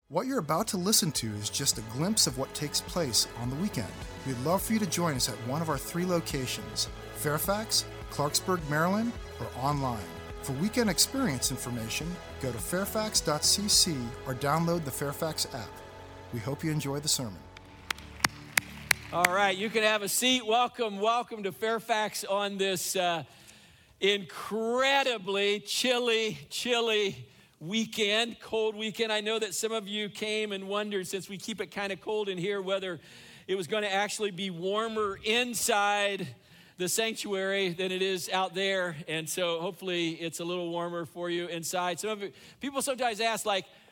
What you're about to listen to is just a glimpse of what takes place on the weekend. We'd love for you to join us at one of our 3 locations, Fairfax, Clarksburg, Maryland, or online. For weekend experience information, go to fairfax.cc or download the Fairfax app. We hope you enjoy the sermon. All right, you can have a seat. Welcome to Fairfax on this incredibly chilly weekend, cold weekend. I know that some of you came and wondered, since we keep it kind of cold in here, whether it was going to actually be warmer inside the sanctuary than it is out there. And so hopefully it's a little warmer for you inside. Some of you, people sometimes ask,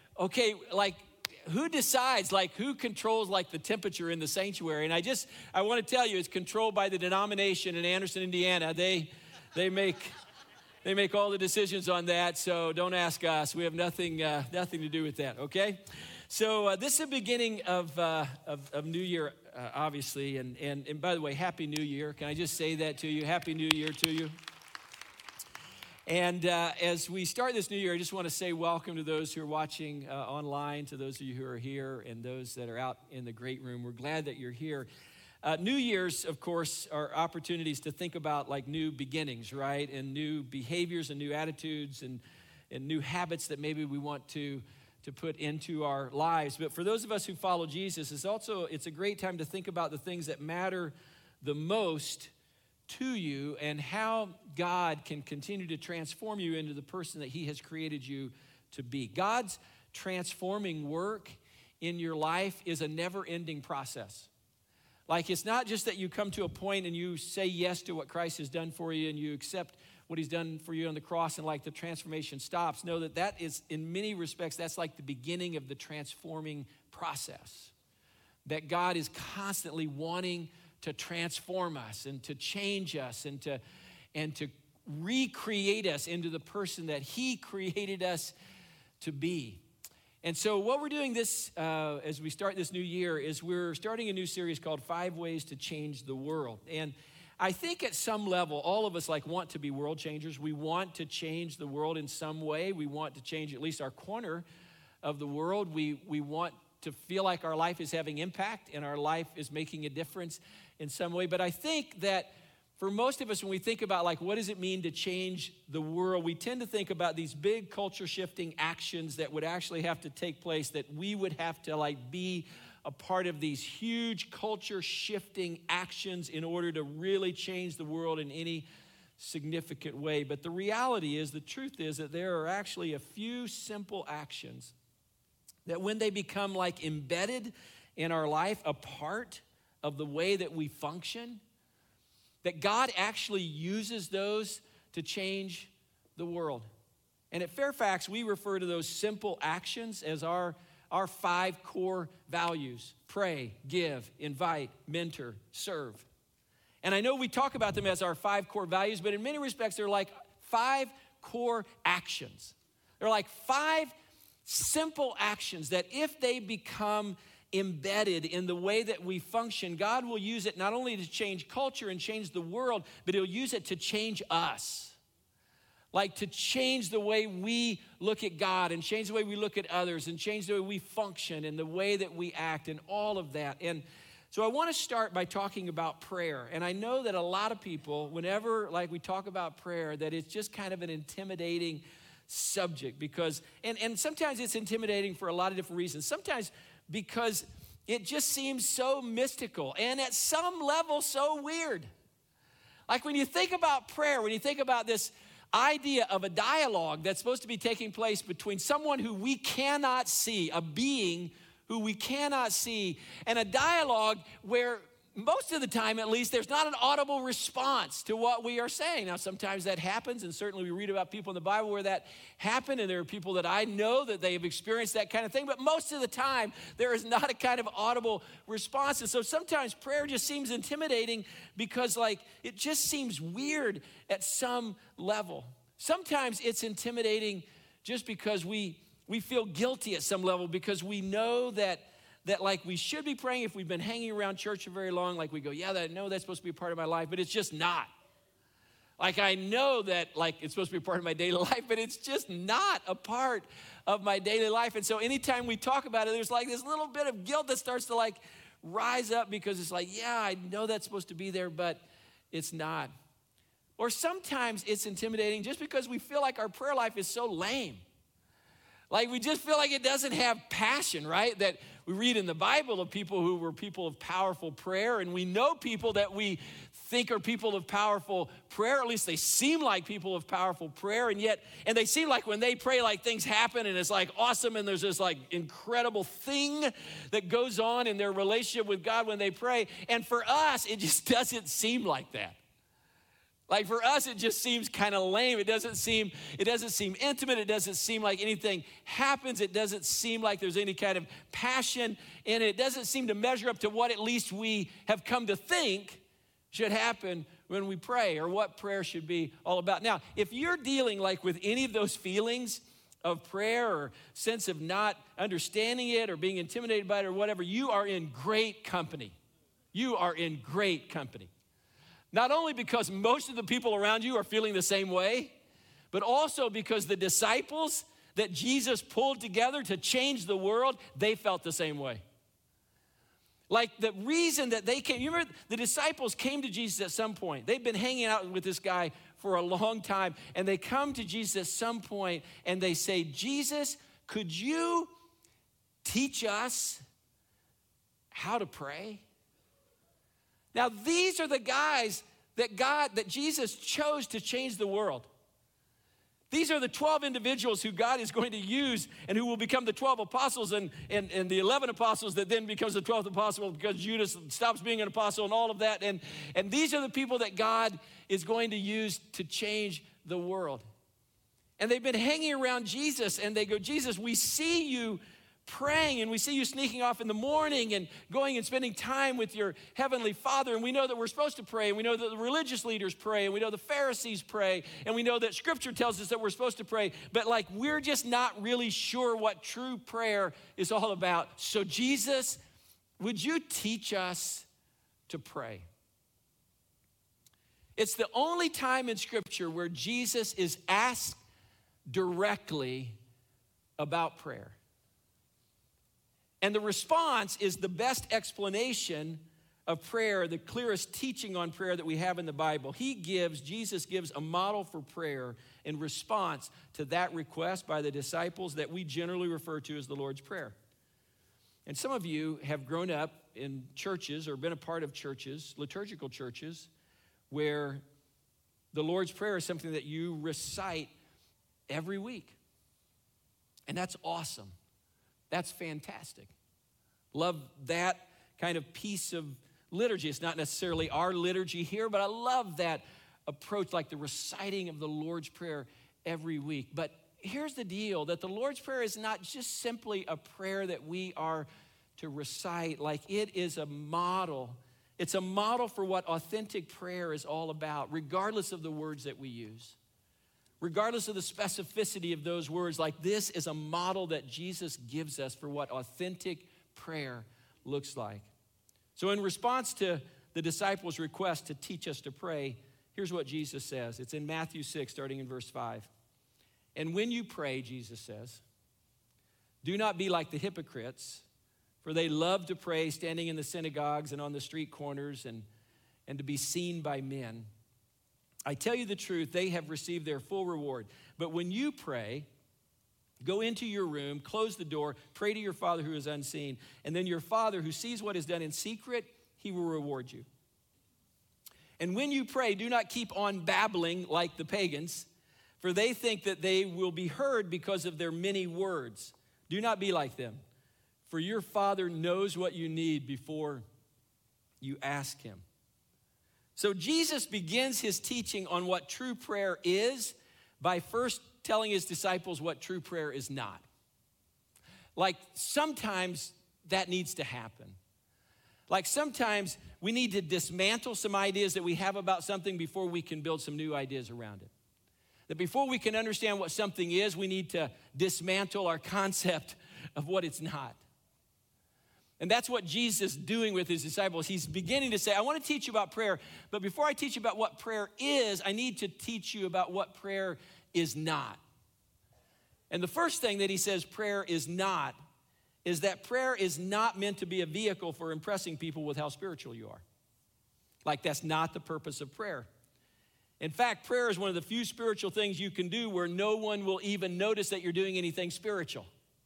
who decides, who controls the temperature in the sanctuary? And I want to tell you, it's controlled by the denomination in Anderson, Indiana. They make all the decisions on that, so don't ask us. We have nothing to do with that, okay? So this is the beginning of New Year, obviously, and by the way, Happy New Year. Can I just say that to you? Happy New Year to you. And as we start this new year, I just want to say welcome to those who are watching online, to those of you who are here, and those that are out in the great room. We're glad that you're here. New Year's, of course, are opportunities to think about new beginnings, right? And new behaviors and new attitudes and new habits that maybe we want to put into our lives. But for those of us who follow Jesus, it's a great time to think about the things that matter the most to you and how God can continue to transform you into the person that he has created you to be. God's transforming work in your life is a never-ending process. It's not just that you come to a point and you say yes to what Christ has done for you and you accept what he's done for you on the cross and the transformation stops. Know that is, in many respects, that's the beginning of the transforming process. That God is constantly wanting to transform us and to change us and to recreate us into the person that he created us to be. And so what we're doing as we start this new year is we're starting a new series called 5 Ways to Change the World. And I think at some level, all of us want to be world changers. We want to change the world in some way. We want to change at least our corner of the world. We want to feel like our life is having impact and our life is making a difference in some way. But I think that for most of us, when we think about what does it mean to change the world, we tend to think about these big culture-shifting actions that would actually have to take place, that we would have to be a part of these huge culture-shifting actions in order to really change the world in any significant way. But the reality is, the truth is that there are actually a few simple actions that when they become embedded in our life, a part of the way that we function, that God actually uses those to change the world. And at Fairfax, we refer to those simple actions as our 5 core values: pray, give, invite, mentor, serve. And I know we talk about them as our 5 core values, but in many respects, they're 5 core actions. They're 5 simple actions that if they become embedded in the way that we function, God will use it not only to change culture and change the world, but he'll use it to change us. To change the way we look at God and change the way we look at others and change the way we function and the way that we act and all of that. And so I want to start by talking about prayer. And I know that a lot of people, whenever we talk about prayer, that it's just kind of an intimidating subject because, and sometimes it's intimidating for a lot of different reasons. Sometimes because it just seems so mystical and at some level so weird. When you think about prayer, when you think about this idea of a dialogue that's supposed to be taking place between someone who we cannot see, a being who we cannot see, and a dialogue where most of the time, at least, there's not an audible response to what we are saying. Now, sometimes that happens, and certainly we read about people in the Bible where that happened, and there are people that I know that they have experienced that kind of thing, but most of the time, there is not a kind of audible response. And so sometimes prayer just seems intimidating because, it just seems weird at some level. Sometimes it's intimidating just because we feel guilty at some level because we know that we should be praying if we've been hanging around church for very long. We go, yeah, I know that's supposed to be a part of my life, but it's just not. Like, I know that, like, it's supposed to be a part of my daily life, but it's just not a part of my daily life. And so anytime we talk about it, there's like this little bit of guilt that starts to like rise up, because it's like, yeah, I know that's supposed to be there, but it's not. Or sometimes it's intimidating just because we feel like our prayer life is so lame. Like, we just feel like it doesn't have passion, right? That we read in the Bible of people who were people of powerful prayer, and we know people that we think are people of powerful prayer. At least they seem like people of powerful prayer, and they seem like when they pray, like things happen, and it's like awesome, and there's this like incredible thing that goes on in their relationship with God when they pray. And for us, it just doesn't seem like that. Like, for us, it just seems kind of lame. It doesn't seem intimate. It doesn't seem like anything happens. It doesn't seem like there's any kind of passion in it. It doesn't seem to measure up to what at least we have come to think should happen when we pray, or what prayer should be all about. Now, if you're dealing like with any of those feelings of prayer, or sense of not understanding it, or being intimidated by it, or whatever, you are in great company. You are in great company. Not only because most of the people around you are feeling the same way, but also because the disciples that Jesus pulled together to change the world, they felt the same way. Like, the reason that they came, you remember the disciples came to Jesus at some point. They've been hanging out with this guy for a long time, and they come to Jesus at some point and they say, Jesus, could you teach us how to pray? Now, these are the guys that Jesus chose to change the world. These are the 12 individuals who God is going to use, and who will become the 12 apostles, and the 11 apostles that then becomes the 12th apostle because Judas stops being an apostle and all of that. And these are the people that God is going to use to change the world. And they've been hanging around Jesus, and they go, Jesus, we see you praying, and we see you sneaking off in the morning and going and spending time with your heavenly Father, and we know that we're supposed to pray, and we know that the religious leaders pray, and we know the Pharisees pray, and we know that Scripture tells us that we're supposed to pray, but like, we're just not really sure what true prayer is all about. So Jesus, would you teach us to pray? It's the only time in Scripture where Jesus is asked directly about prayer. And the response is the best explanation of prayer, the clearest teaching on prayer that we have in the Bible. Jesus gives a model for prayer in response to that request by the disciples that we generally refer to as the Lord's Prayer. And some of you have grown up in churches or been a part of churches, liturgical churches, where the Lord's Prayer is something that you recite every week. And that's awesome. That's fantastic. Love that kind of piece of liturgy. It's not necessarily our liturgy here, but I love that approach, like the reciting of the Lord's Prayer every week. But here's the deal, that the Lord's Prayer is not just simply a prayer that we are to recite. Like, it is a model. It's a model for what authentic prayer is all about, regardless of the words that we use. Regardless of the specificity of those words, like, this is a model that Jesus gives us for what authentic prayer looks like. So in response to the disciples' request to teach us to pray, here's what Jesus says. It's in Matthew 6, starting in verse 5. And when you pray, Jesus says, do not be like the hypocrites, for they love to pray standing in the synagogues and on the street corners and to be seen by men. I tell you the truth, they have received their full reward. But when you pray, go into your room, close the door, pray to your Father who is unseen, and then your Father who sees what is done in secret, he will reward you. And when you pray, do not keep on babbling like the pagans, for they think that they will be heard because of their many words. Do not be like them, for your Father knows what you need before you ask him. So Jesus begins his teaching on what true prayer is by first telling his disciples what true prayer is not. Like, sometimes that needs to happen. Like, sometimes we need to dismantle some ideas that we have about something before we can build some new ideas around it. That before we can understand what something is, we need to dismantle our concept of what it's not. And that's what Jesus is doing with his disciples. He's beginning to say, I want to teach you about prayer, but before I teach you about what prayer is, I need to teach you about what prayer is not. And the first thing that he says prayer is not is that prayer is not meant to be a vehicle for impressing people with how spiritual you are. Like, that's not the purpose of prayer. In fact, prayer is one of the few spiritual things you can do where no one will even notice that you're doing anything spiritual.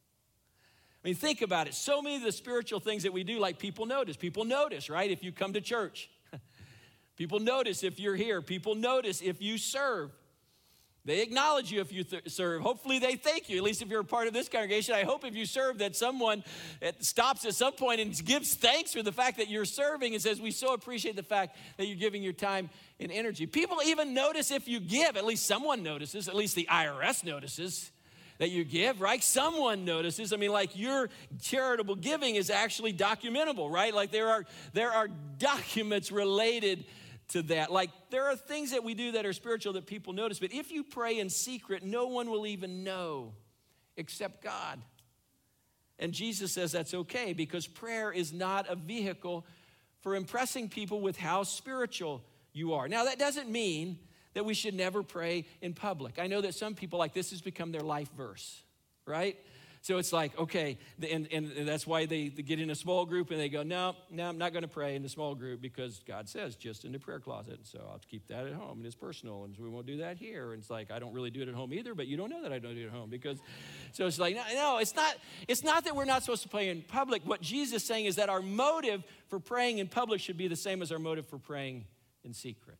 I mean, think about it. So many of the spiritual things that we do, like people notice. People notice, right, if you come to church. People notice if you're here. People notice if you serve. They acknowledge you if you serve. Hopefully they thank you, at least if you're a part of this congregation. I hope if you serve that someone stops at some point and gives thanks for the fact that you're serving and says, we so appreciate the fact that you're giving your time and energy. People even notice if you give. At least someone notices. At least the IRS notices that you give, right? Someone notices. I mean, like, your charitable giving is actually documentable, right? Like, there are documents related to that. Like, there are things that we do that are spiritual that people notice, but if you pray in secret, no one will even know except God. And Jesus says that's okay because prayer is not a vehicle for impressing people with how spiritual you are. Now, that doesn't mean that we should never pray in public. I know that some people, like, this has become their life verse, right? So it's like, okay, and that's why they get in a small group and they go, no, I'm not going to pray in the small group because God says just in the prayer closet. And so I'll keep that at home and it's personal and so we won't do that here. And it's like, I don't really do it at home either, but you don't know that I don't do it at home because, so it's like, no, it's not that we're not supposed to pray in public. What Jesus is saying is that our motive for praying in public should be the same as our motive for praying in secret.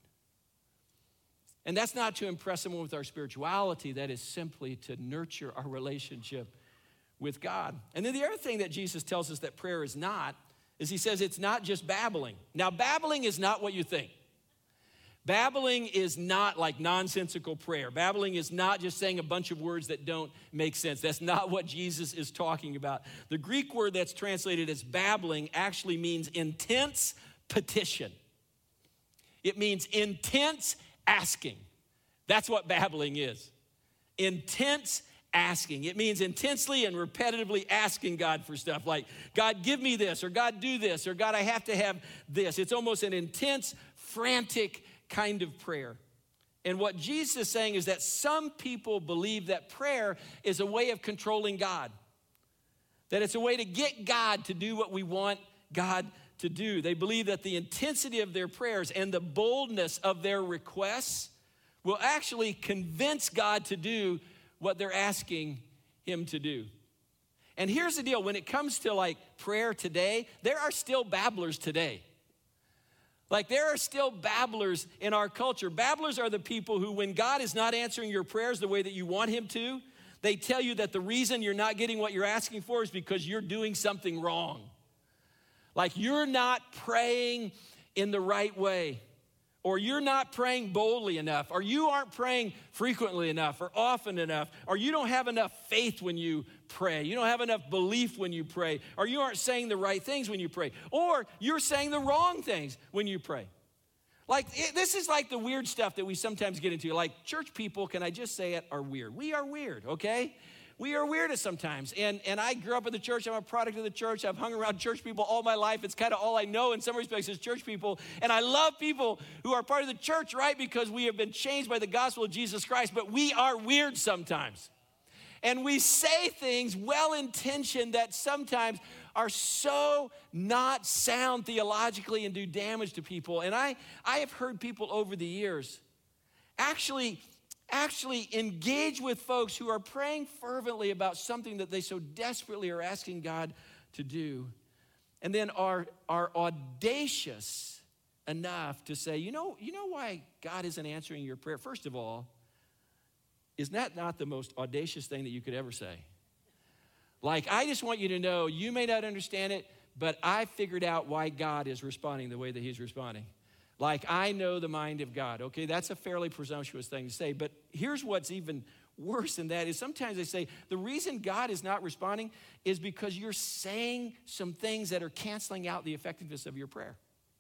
And that's not to impress someone with our spirituality. That is simply to nurture our relationship with God. And then the other thing that Jesus tells us that prayer is not is he says it's not just babbling. Now, babbling is not what you think. Babbling is not like nonsensical prayer. Babbling is not just saying a bunch of words that don't make sense. That's not what Jesus is talking about. The Greek word that's translated as babbling actually means intense petition. It means intense asking. That's what babbling is. Intense asking. It means intensely and repetitively asking God for stuff like, God, give me this, or God, do this, or God, I have to have this. It's almost an intense, frantic kind of prayer. And what Jesus is saying is that some people believe that prayer is a way of controlling God. That it's a way to get God to do what we want God to do. They believe that the intensity of their prayers and the boldness of their requests will actually convince God to do what they're asking him to do. And here's the deal. When it comes to like prayer today, there are still babblers today. Like, there are still babblers in our culture. Babblers are the people who, when God is not answering your prayers the way that you want him to, they tell you that the reason you're not getting what you're asking for is because you're doing something wrong. Like, you're not praying in the right way, or you're not praying boldly enough, or you aren't praying frequently enough or often enough, or you don't have enough faith when you pray. You don't have enough belief when you pray, or you aren't saying the right things when you pray, or you're saying the wrong things when you pray. Like, this is like the weird stuff that we sometimes get into. Like, church people, can I just say it, are weird. We are weird, okay? We are weird sometimes, and I grew up in the church. I'm a product of the church. I've hung around church people all my life. It's kind of all I know in some respects is church people, and I love people who are part of the church, right, because we have been changed by the gospel of Jesus Christ, but we are weird sometimes, and we say things well-intentioned that sometimes are so not sound theologically and do damage to people, and I have heard people over the years actually engage with folks who are praying fervently about something that they so desperately are asking God to do, and then are audacious enough to say, you know why God isn't answering your prayer? First of all, is that not the most audacious thing that you could ever say? Like, I just want you to know, you may not understand it, but I figured out why God is responding the way that he's responding. Like, I know the mind of God. Okay, that's a fairly presumptuous thing to say, but here's what's even worse than that is sometimes they say the reason God is not responding is because you're saying some things that are canceling out the effectiveness of your prayer.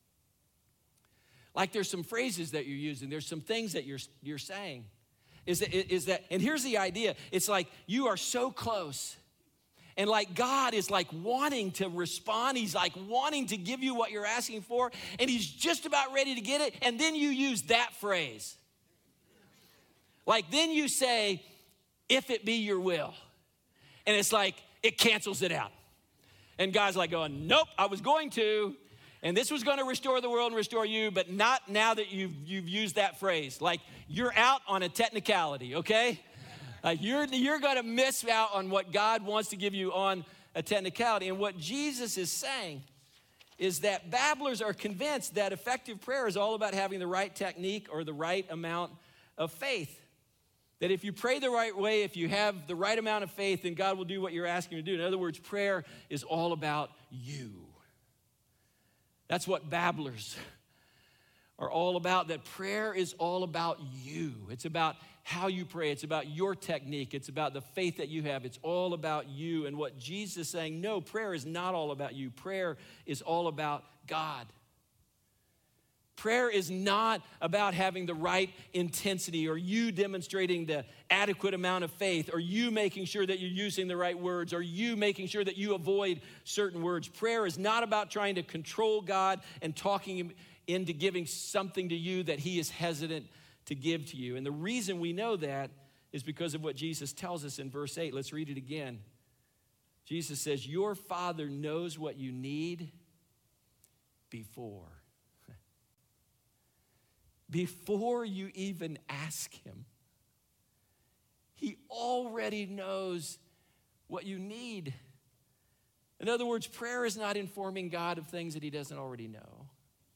Like, there's some phrases that you're using, there's some things that you're saying. Is that, and here's the idea. It's like you are so close, And like God is like wanting to respond. He's like wanting to give you what you're asking for. And he's just about ready to get it. And then you use that phrase. Like then you say, if it be your will. And it's like, it cancels it out. And God's like going, nope, I was going to. And this was going to restore the world and restore you, but not now that you've used that phrase. Like you're out on a technicality, okay? Like you're going to miss out on what God wants to give you on a technicality. And what Jesus is saying is that babblers are convinced that effective prayer is all about having the right technique or the right amount of faith. That if you pray the right way, if you have the right amount of faith, then God will do what you're asking him to do. In other words, prayer is all about you. That's what babblers are all about, that prayer is all about you. It's about how you pray. It's about your technique. It's about the faith that you have. It's all about you. And what Jesus is saying, no, prayer is not all about you. Prayer is all about God. Prayer is not about having the right intensity or you demonstrating the adequate amount of faith or you making sure that you're using the right words or you making sure that you avoid certain words. Prayer is not about trying to control God and talking him into giving something to you that he is hesitant to give to you. And the reason we know that is because of what Jesus tells us in verse 8. Let's read it again. Jesus says, your Father knows what you need before you even ask him. He already knows what you need. In other words, prayer is not informing God of things that he doesn't already know.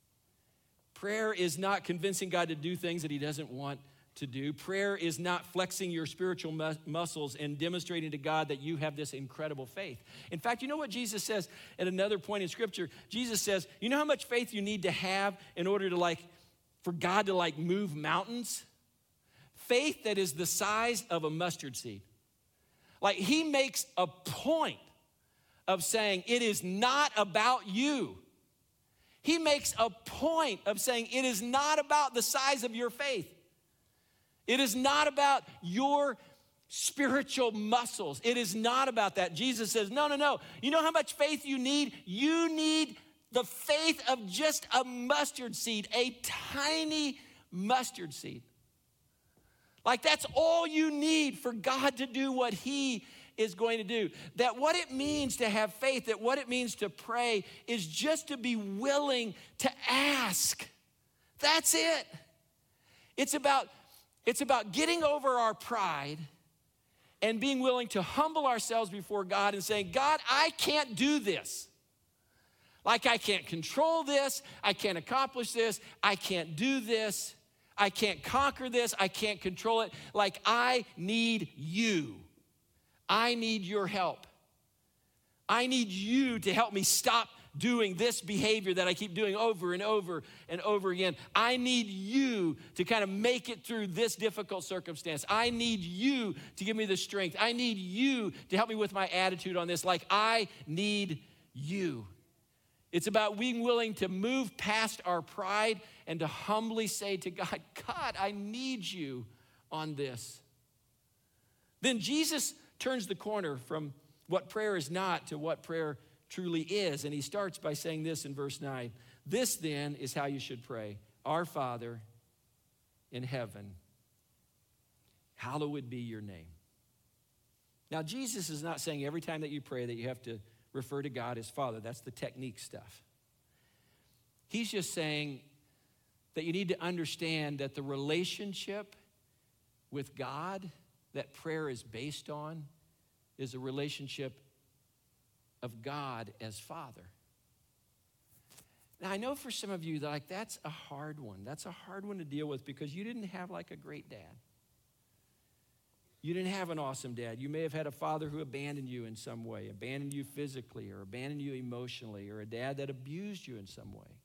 Prayer is not convincing God to do things that he doesn't want to do. Prayer is not flexing your spiritual muscles and demonstrating to God that you have this incredible faith. In fact, you know what Jesus says at another point in Scripture? Jesus says, you know how much faith you need to have in order to for God to move mountains? Faith that is the size of a mustard seed. Like he makes a point of saying it is not about you. He makes a point of saying it is not about the size of your faith. It is not about your spiritual muscles. It is not about that. Jesus says, no. You know how much faith you need? You need the faith of just a mustard seed, a tiny mustard seed. Like that's all you need for God to do what he is going to do. That what it means to have faith, that what it means to pray is just to be willing to ask. That's it. It's about getting over our pride and being willing to humble ourselves before God and saying, God, I can't do this. Like I can't control this, I can't accomplish this, I can't do this, I can't conquer this, I can't control it. Like I need you. I need your help. I need you to help me stop doing this behavior that I keep doing over and over and over again. I need you to kind of make it through this difficult circumstance. I need you to give me the strength. I need you to help me with my attitude on this. Like I need you. It's about being willing to move past our pride and to humbly say to God, God, I need you on this. Then Jesus turns the corner from what prayer is not to what prayer truly is. And he starts by saying this in verse 9. This then is how you should pray. Our Father in heaven, hallowed be your name. Now, Jesus is not saying every time that you pray that you have to refer to God as Father. That's the technique stuff. He's just saying that you need to understand that the relationship with God that prayer is based on is a relationship of God as Father. Now, I know for some of you, that's a hard one. That's a hard one to deal with because you didn't have a great dad. You didn't have an awesome dad. You may have had a father who abandoned you in some way, abandoned you physically or abandoned you emotionally, or a dad that abused you in some way,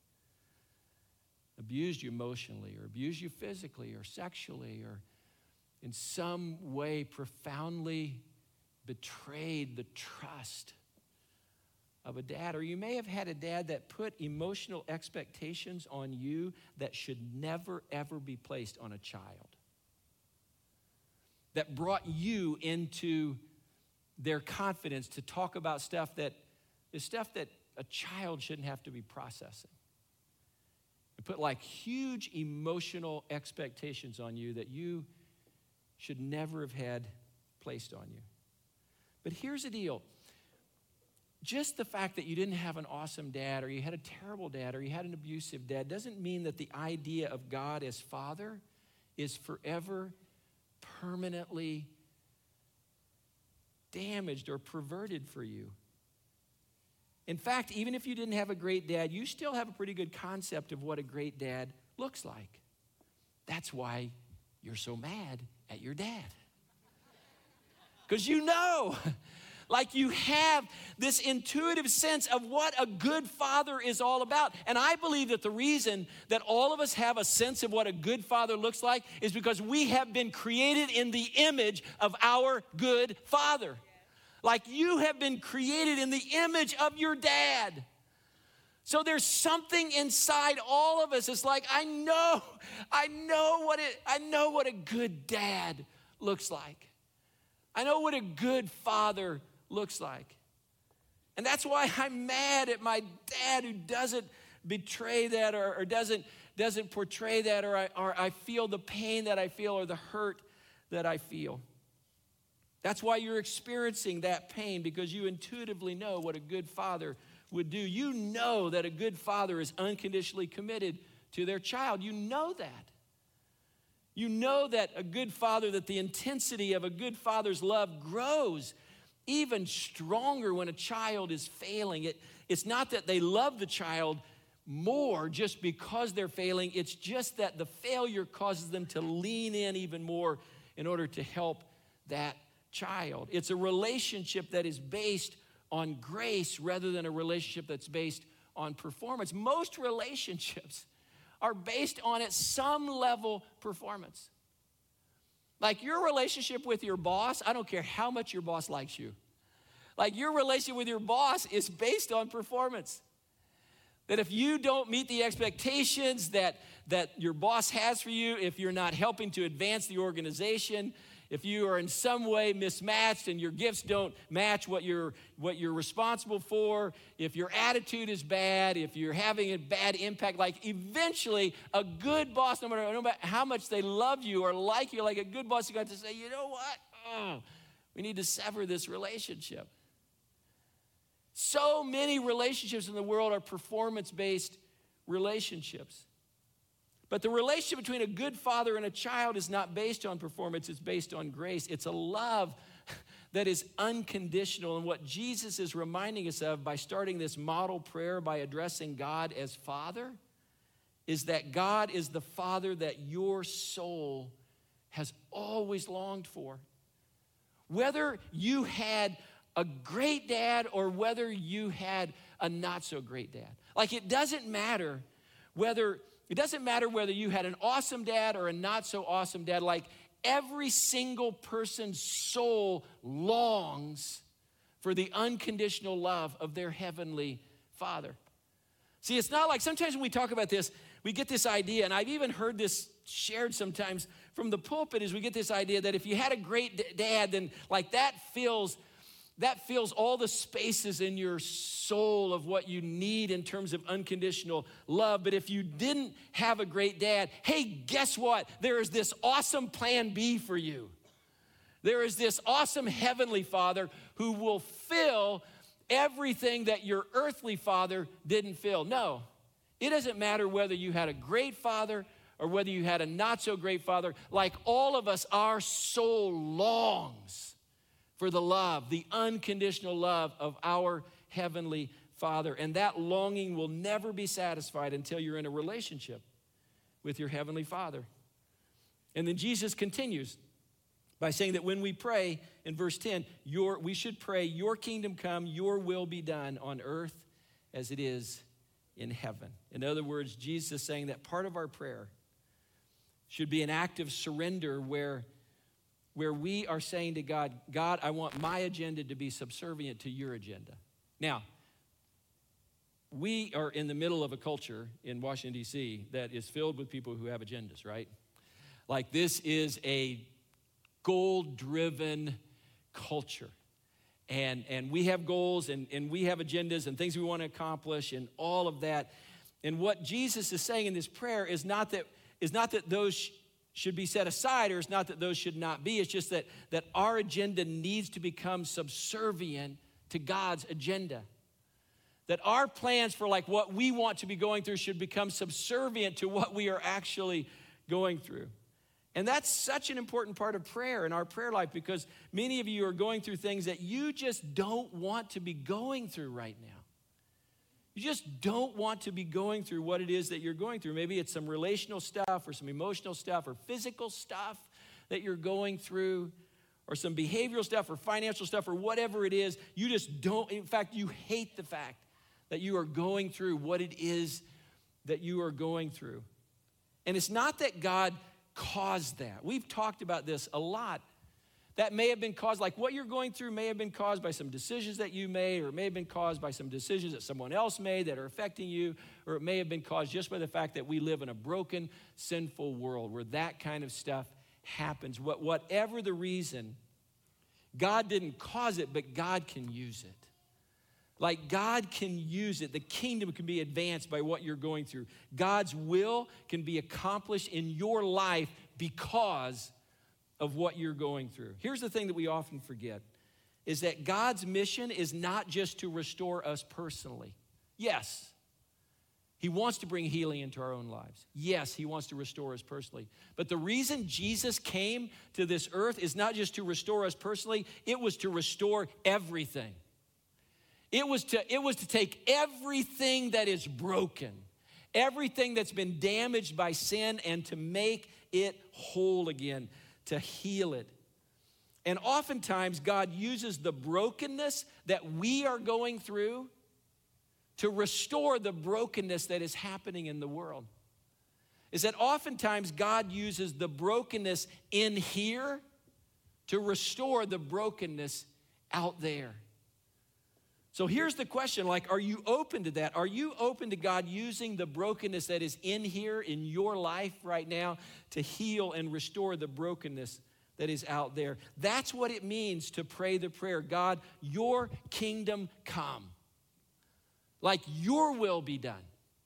abused you emotionally or abused you physically or sexually or in some way profoundly betrayed the trust of a dad. Or you may have had a dad that put emotional expectations on you that should never, ever be placed on a child. That brought you into their confidence to talk about stuff that is stuff that a child shouldn't have to be processing. They put like huge emotional expectations on you that you should never have had placed on you. But here's the deal. Just the fact that you didn't have an awesome dad, or you had a terrible dad, or you had an abusive dad, doesn't mean that the idea of God as Father is forever, permanently damaged or perverted for you. In fact, even if you didn't have a great dad, you still have a pretty good concept of what a great dad looks like. That's why you're so mad at your dad. Because you know, like you have this intuitive sense of what a good father is all about. And I believe that the reason that all of us have a sense of what a good father looks like is because we have been created in the image of our good father. Like you have been created in the image of your dad. So there's something inside all of us. It's like, I know what a good dad looks like. I know what a good father looks like. And that's why I'm mad at my dad who doesn't betray that or doesn't portray that, or I feel the pain that I feel or the hurt that I feel. That's why you're experiencing that pain, because you intuitively know what a good father would do. You know that a good father is unconditionally committed to their child. You know that. You know that a good father, that the intensity of a good father's love grows even stronger when a child is failing. It's not that they love the child more just because they're failing. It's just that the failure causes them to lean in even more in order to help that child. It's a relationship that is based on grace rather than a relationship that's based on performance. Most relationships are based on, at some level, performance. Like your relationship with your boss, I don't care how much your boss likes you. Like your relationship with your boss is based on performance. That if you don't meet the expectations that your boss has for you, if you're not helping to advance the organization, if you are in some way mismatched and your gifts don't match what you're responsible for, if your attitude is bad, if you're having a bad impact, like eventually a good boss, no matter how much they love you or like you, like a good boss, you got to say, you know what? We need to sever this relationship. So many relationships in the world are performance-based relationships. But the relationship between a good father and a child is not based on performance, it's based on grace. It's a love that is unconditional. And what Jesus is reminding us of by starting this model prayer by addressing God as Father is that God is the Father that your soul has always longed for. Whether you had a great dad or whether you had a not so great dad. Like it doesn't matter whether you had an awesome dad or a not so awesome dad. Like every single person's soul longs for the unconditional love of their heavenly Father. See, it's not like sometimes when we talk about this, we get this idea, and I've even heard this shared sometimes from the pulpit, is we get this idea that if you had a great dad, then like that fills all the spaces in your soul of what you need in terms of unconditional love. But if you didn't have a great dad, hey, guess what? There is this awesome plan B for you. There is this awesome heavenly Father who will fill everything that your earthly father didn't fill. No, it doesn't matter whether you had a great father or whether you had a not so great father. Like all of us, our soul longs for the love, the unconditional love of our heavenly Father. And that longing will never be satisfied until you're in a relationship with your heavenly Father. And then Jesus continues by saying that when we pray, in verse 10, we should pray, your kingdom come, your will be done on earth as it is in heaven. In other words, Jesus is saying that part of our prayer should be an act of surrender where we are saying to God, God, I want my agenda to be subservient to your agenda. Now, we are in the middle of a culture in Washington, D.C. that is filled with people who have agendas, right? Like this is a goal-driven culture. And we have goals and we have agendas and things we want to accomplish and all of that. And what Jesus is saying in this prayer is not that those should be set aside, or it's not that those should not be. It's just that our agenda needs to become subservient to God's agenda. That our plans for like what we want to be going through should become subservient to what we are actually going through. And that's such an important part of prayer in our prayer life, because many of you are going through things that you just don't want to be going through right now. You just don't want to be going through what it is that you're going through. Maybe it's some relational stuff or some emotional stuff or physical stuff that you're going through, or some behavioral stuff or financial stuff or whatever it is. You just don't, in fact, you hate the fact that you are going through what it is that you are going through. And it's not that God caused that. We've talked about this a lot. That may have been caused, like what you're going through may have been caused by some decisions that you made, or it may have been caused by some decisions that someone else made that are affecting you, or it may have been caused just by the fact that we live in a broken, sinful world where that kind of stuff happens. Whatever the reason, God didn't cause it, but God can use it. Like God can use it. The kingdom can be advanced by what you're going through. God's will can be accomplished in your life because of what you're going through. Here's the thing that we often forget, is that God's mission is not just to restore us personally. Yes, He wants to bring healing into our own lives. Yes, He wants to restore us personally. But the reason Jesus came to this earth is not just to restore us personally, it was to restore everything. It was to take everything that is broken, everything that's been damaged by sin, and to make it whole again, to heal it. And oftentimes, God uses the brokenness that we are going through to restore the brokenness that is happening in the world. Is that oftentimes God uses the brokenness in here to restore the brokenness out there. So here's the question, like, are you open to that? Are you open to God using the brokenness that is in here in your life right now to heal and restore the brokenness that is out there? That's what it means to pray the prayer, God, your kingdom come. Like your will be done.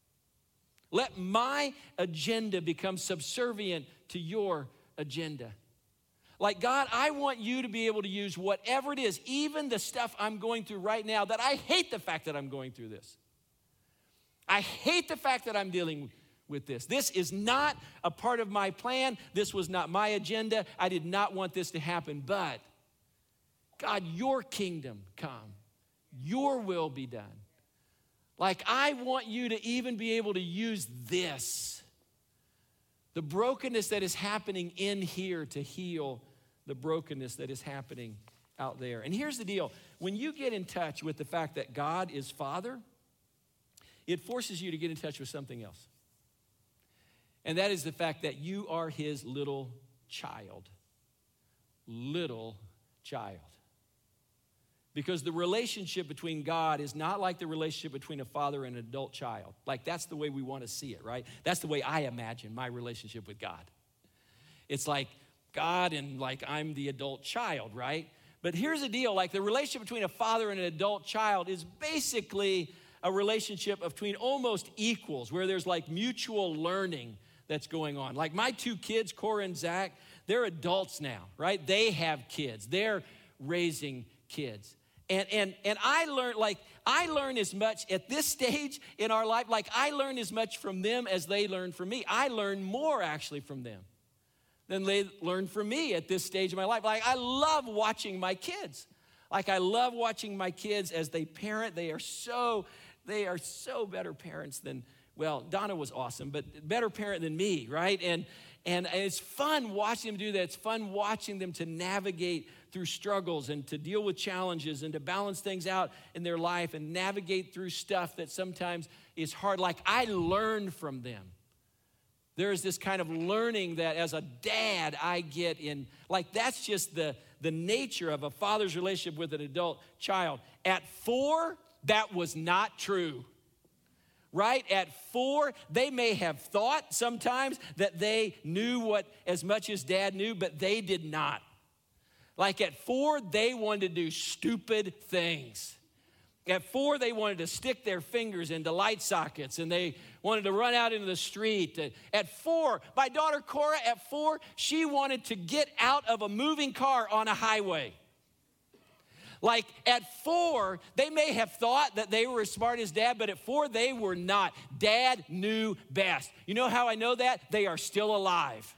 Let my agenda become subservient to your agenda. Like, God, I want you to be able to use whatever it is, even the stuff I'm going through right now, that I hate the fact that I'm going through this. I hate the fact that I'm dealing with this. This is not a part of my plan. This was not my agenda. I did not want this to happen. But, God, your kingdom come. Your will be done. Like, I want you to even be able to use this, the brokenness that is happening in here, to heal the brokenness that is happening out there. And here's the deal. When you get in touch with the fact that God is Father, it forces you to get in touch with something else. And that is the fact that you are His little child. Little child. Because the relationship between God is not like the relationship between a father and an adult child. Like, that's the way we want to see it, right? That's the way I imagine my relationship with God. It's like God and like I'm the adult child, right? But here's the deal, like the relationship between a father and an adult child is basically a relationship between almost equals, where there's like mutual learning that's going on. Like my two kids, Cora and Zach, they're adults now, right? They have kids. They're raising kids. And I learn as much at this stage in our life, like I learn as much from them as they learn from me. I learn more actually from them than they learn from me at this stage of my life. Like I love watching my kids. Like I love watching my kids as they parent. They are so better parents than, well, Donna was awesome, but better parent than me, right? And it's fun watching them do that. It's fun watching them to navigate through struggles and to deal with challenges and to balance things out in their life and navigate through stuff that sometimes is hard. Like I learn from them. There is this kind of learning that as a dad I get in, like that's just the nature of a father's relationship with an adult child. At 4, that was not true. Right? At 4, they may have thought sometimes that they knew what as much as dad knew, but they did not. Like at 4, they wanted to do stupid things. At 4, they wanted to stick their fingers into light sockets, and they wanted to run out into the street. At 4, my daughter Cora, at 4, she wanted to get out of a moving car on a highway. Like at 4, they may have thought that they were as smart as Dad, but at 4, they were not. Dad knew best. You know how I know that? They are still alive.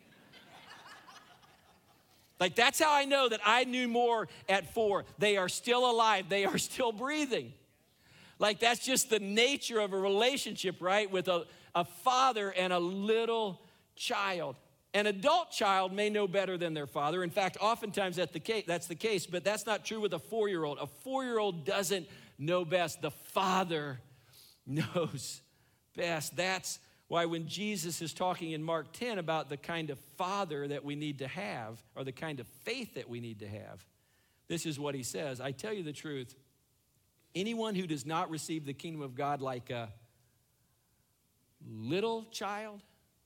Like that's how I know that I knew more at 4. They are still alive. They are still breathing. Like that's just the nature of a relationship, right? With a father and a little child. An adult child may know better than their father. In fact, oftentimes that's the case, but that's not true with a 4-year-old. A 4-year-old doesn't know best. The father knows best. That's why when Jesus is talking in Mark 10 about the kind of father that we need to have, or the kind of faith that we need to have, this is what he says. I tell you the truth, anyone who does not receive the kingdom of God like a little child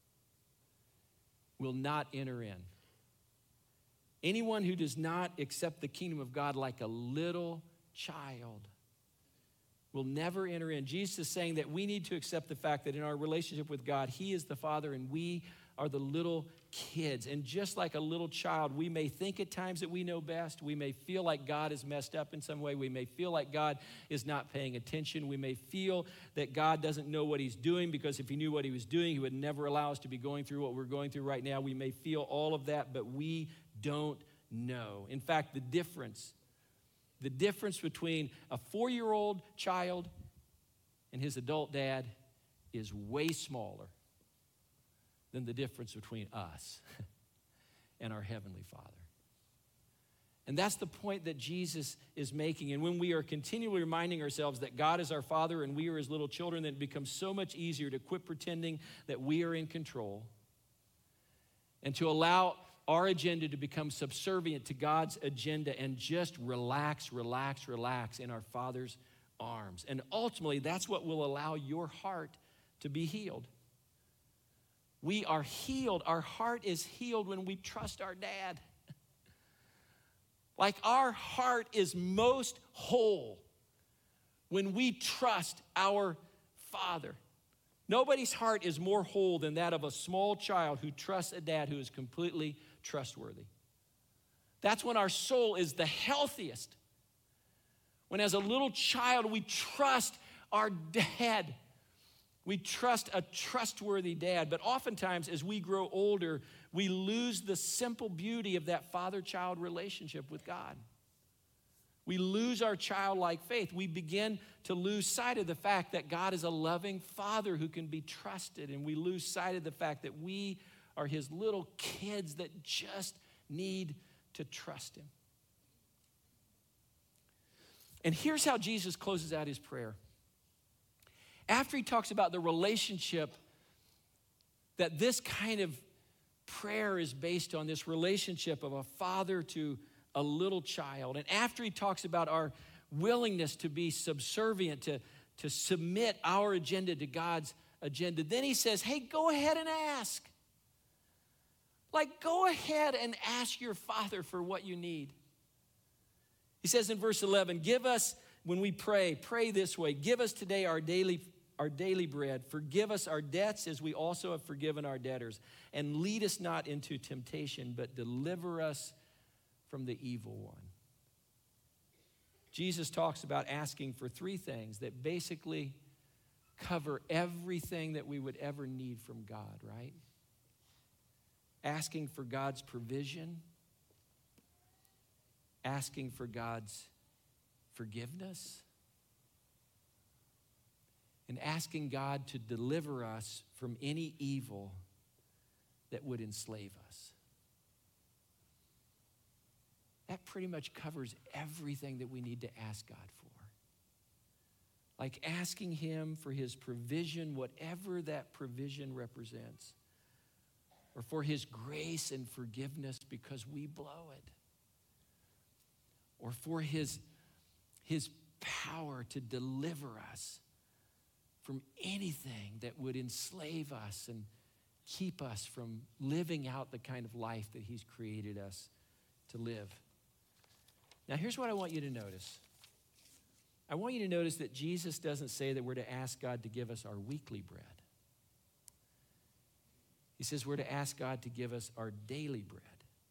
will not enter in. Anyone who does not accept the kingdom of God like a little child will never enter in. Jesus is saying that we need to accept the fact that in our relationship with God, he is the Father and we are the little kids. And just like a little child, we may think at times that we know best. We may feel like God is messed up in some way. We may feel like God is not paying attention. We may feel that God doesn't know what he's doing, because if he knew what he was doing, he would never allow us to be going through what we're going through right now. We may feel all of that, but we don't know. In fact, the difference between a 4-year-old child and his adult dad is way smaller than the difference between us and our Heavenly Father. And that's the point that Jesus is making. And when we are continually reminding ourselves that God is our Father and we are his little children, then it becomes so much easier to quit pretending that we are in control and to allow our agenda to become subservient to God's agenda and just relax in our Father's arms. And ultimately, that's what will allow your heart to be healed. We are healed. Our heart is healed when we trust our dad. Like our heart is most whole when we trust our Father. Nobody's heart is more whole than that of a small child who trusts a dad who is completely trustworthy. That's when our soul is the healthiest. When as a little child we trust our dad. We trust a trustworthy dad. But oftentimes as we grow older, we lose the simple beauty of that father-child relationship with God. We lose our childlike faith. We begin to lose sight of the fact that God is a loving Father who can be trusted. And we lose sight of the fact that we are his little kids that just need to trust him. And here's how Jesus closes out his prayer. After he talks about the relationship that this kind of prayer is based on, this relationship of a father to a little child, and after he talks about our willingness to be subservient, to submit our agenda to God's agenda, then he says, hey, go ahead and ask. Like, go ahead and ask your Father for what you need. He says in verse 11, give us, when we pray this way, give us today our daily bread. Forgive us our debts as we also have forgiven our debtors. And lead us not into temptation, but deliver us from the evil one. Jesus talks about asking for 3 things that basically cover everything that we would ever need from God, right? Asking for God's provision, asking for God's forgiveness, and asking God to deliver us from any evil that would enslave us. That pretty much covers everything that we need to ask God for. Like asking him for his provision, whatever that provision represents, or for his grace and forgiveness because we blow it, or for his power to deliver us from anything that would enslave us and keep us from living out the kind of life that he's created us to live. Now, here's what I want you to notice. I want you to notice that Jesus doesn't say that we're to ask God to give us our weekly bread. He says we're to ask God to give us our daily bread.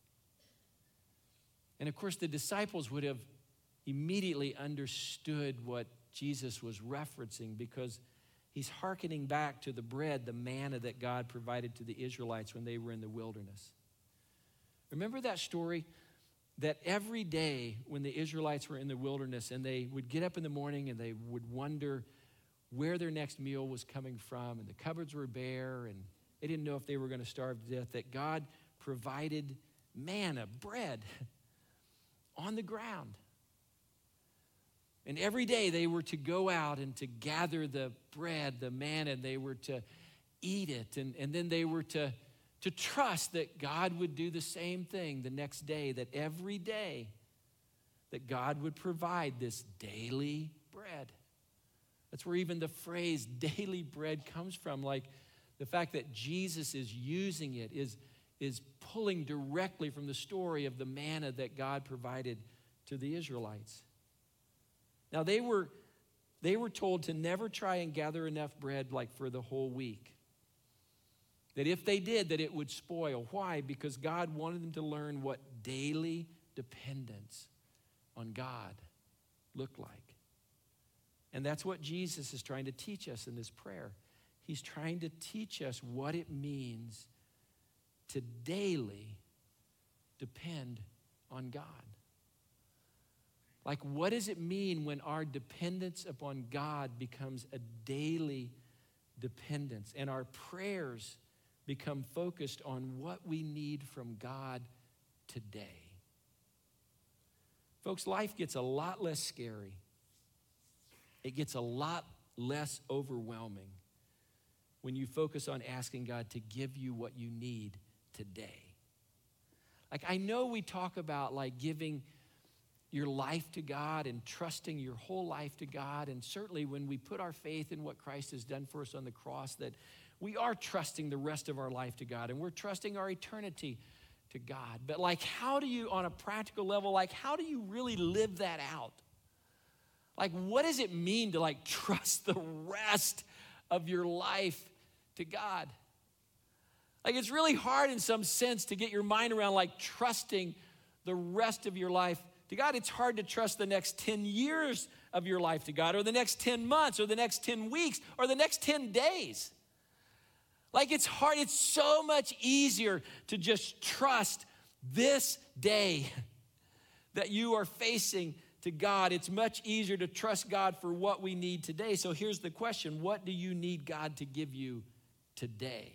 And of course, the disciples would have immediately understood what Jesus was referencing, because he's hearkening back to the bread, the manna that God provided to the Israelites when they were in the wilderness. Remember that story? That every day when the Israelites were in the wilderness and they would get up in the morning and they would wonder where their next meal was coming from, and the cupboards were bare and they didn't know if they were going to starve to death, that God provided manna, bread, on the ground. And every day they were to go out and to gather the bread, the manna, and they were to eat it. And then they were to trust that God would do the same thing the next day, that every day that God would provide this daily bread. That's where even the phrase daily bread comes from. Like the fact that Jesus is using it is pulling directly from the story of the manna that God provided to the Israelites. Now they were told to never try and gather enough bread like for the whole week. That if they did, that it would spoil. Why? Because God wanted them to learn what daily dependence on God looked like. And that's what Jesus is trying to teach us in this prayer. He's trying to teach us what it means to daily depend on God. Like, what does it mean when our dependence upon God becomes a daily dependence and our prayers become focused on what we need from God today? Folks, life gets a lot less scary. It gets a lot less overwhelming when you focus on asking God to give you what you need today. Like, I know we talk about like giving your life to God and trusting your whole life to God. And certainly when we put our faith in what Christ has done for us on the cross, that we are trusting the rest of our life to God and we're trusting our eternity to God. But like, how do you, on a practical level, like how do you really live that out? Like, what does it mean to like trust the rest of your life to God? Like, it's really hard in some sense to get your mind around like trusting the rest of your life to God. It's hard to trust the next 10 years of your life to God, or the next 10 months, or the next 10 weeks, or the next 10 days. Like, it's hard. It's so much easier to just trust this day that you are facing to God. It's much easier to trust God for what we need today. So here's the question: what do you need God to give you today?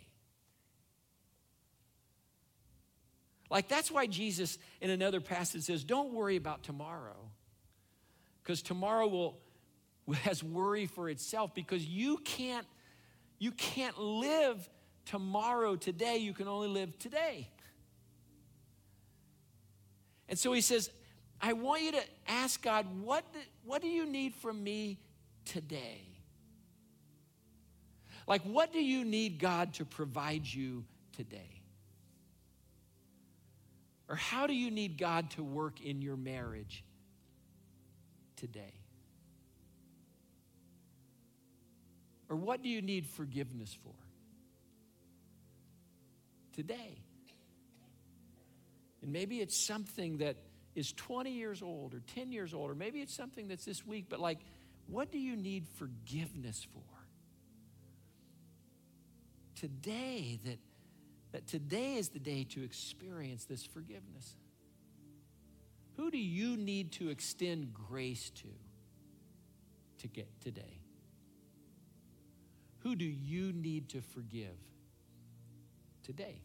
Like, that's why Jesus in another passage says, don't worry about tomorrow, because tomorrow has worry for itself, because you can't live tomorrow today. You can only live today. And so he says, I want you to ask God, what do you need from me today? Like, what do you need God to provide you today? Or how do you need God to work in your marriage today? Or what do you need forgiveness for today? And maybe it's something that is 20 years old or 10 years old, or maybe it's something that's this week, but like, what do you need forgiveness for today, that today is the day to experience this forgiveness? Who do you need to extend grace to get today? Who do you need to forgive today?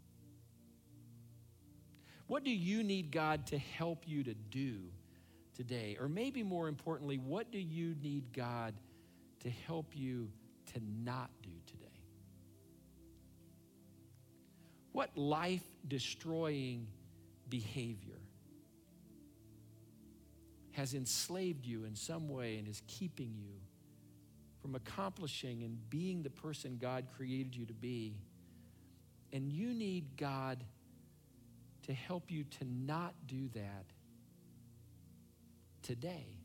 What do you need God to help you to do today? Or maybe more importantly, what do you need God to help you to not do today? What life-destroying behavior has enslaved you in some way and is keeping you from accomplishing and being the person God created you to be? And you need God to help you to not do that today.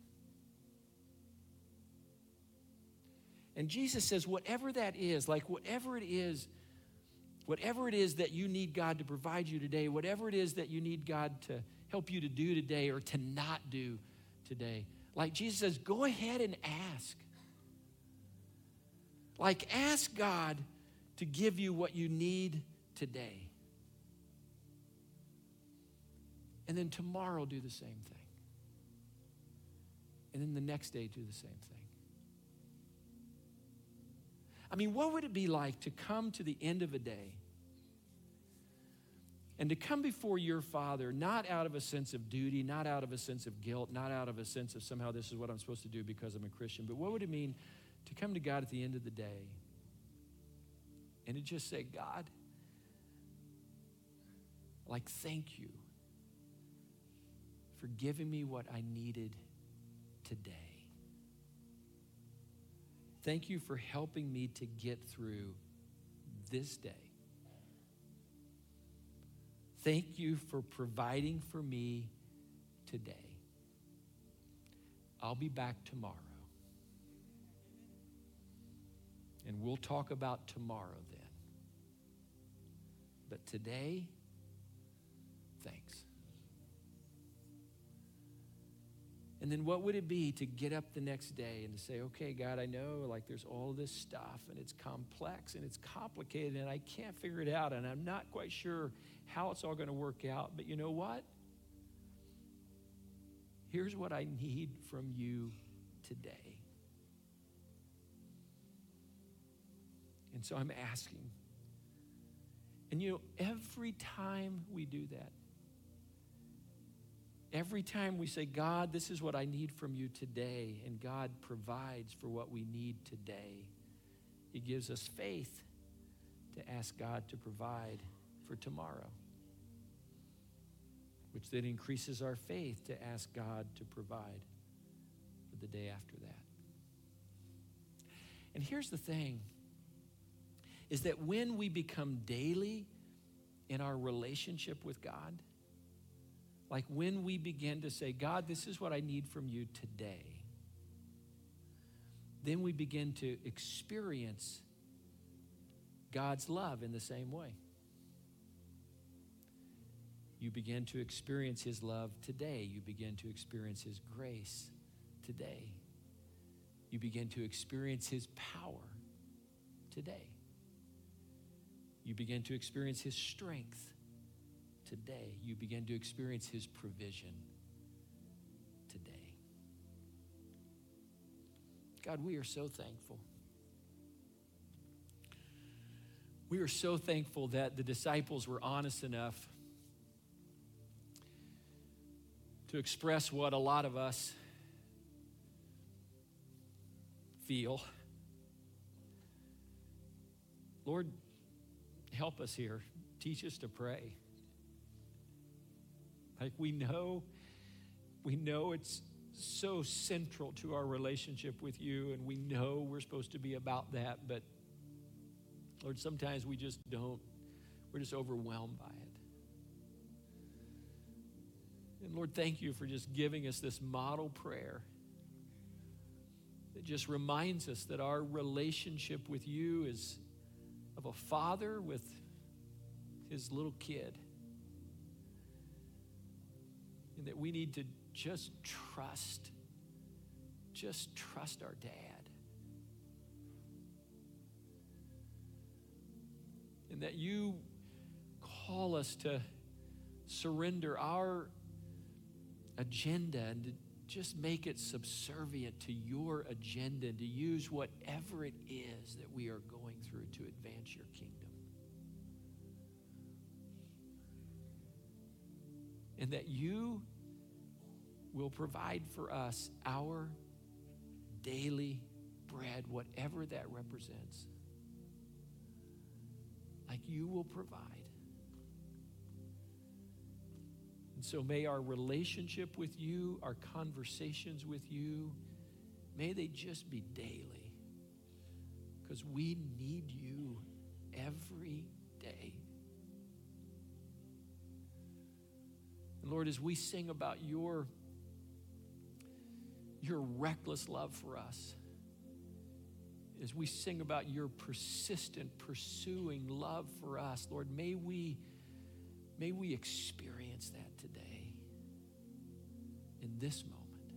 And Jesus says, whatever that is, like whatever it is that you need God to provide you today, whatever it is that you need God to help you to do today or to not do today, like Jesus says, go ahead and ask. Like, ask God to give you what you need today. And then tomorrow, do the same thing. And then the next day, do the same thing. I mean, what would it be like to come to the end of a day and to come before your Father, not out of a sense of duty, not out of a sense of guilt, not out of a sense of somehow this is what I'm supposed to do because I'm a Christian, but what would it mean to come to God at the end of the day and to just say, God, like, thank you for giving me what I needed today. Thank you for helping me to get through this day. Thank you for providing for me today. I'll be back tomorrow. And we'll talk about tomorrow then. But today, thanks. And then what would it be to get up the next day and to say, okay, God, I know like there's all this stuff and it's complex and it's complicated and I can't figure it out and I'm not quite sure how it's all going to work out. But you know what? Here's what I need from you today. And so I'm asking. And you know, every time we do that, every time we say, God, this is what I need from you today, and God provides for what we need today, He gives us faith to ask God to provide for tomorrow, which then increases our faith to ask God to provide for the day after that. And here's the thing, is that when we become daily in our relationship with God, like when we begin to say, God, this is what I need from you today, then we begin to experience God's love in the same way. You begin to experience His love today. You begin to experience His grace today. You begin to experience His power today. You begin to experience His strength today. You begin to experience His provision today. God, we are so thankful. We are so thankful that the disciples were honest enough to express what a lot of us feel. Lord, help us here. Teach us to pray. Like we know it's so central to our relationship with you, and we know we're supposed to be about that, but Lord, sometimes we just don't. We're just overwhelmed by it. And Lord, thank you for just giving us this model prayer that just reminds us that our relationship with you is of a father with his little kid. And that we need to just trust our dad. And that you call us to surrender our agenda and to just make it subservient to your agenda, and to use whatever it is that we are going through to advance your kingdom. And that you will provide for us our daily bread, whatever that represents. Like you will provide. And so may our relationship with you, our conversations with you, may they just be daily. Because we need you every day. Lord, as we sing about your reckless love for us, as we sing about your persistent, pursuing love for us, Lord, may we experience that today, in this moment,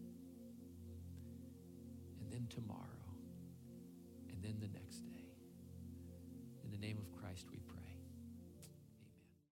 and then tomorrow, and then the next day. In the name of Christ we pray.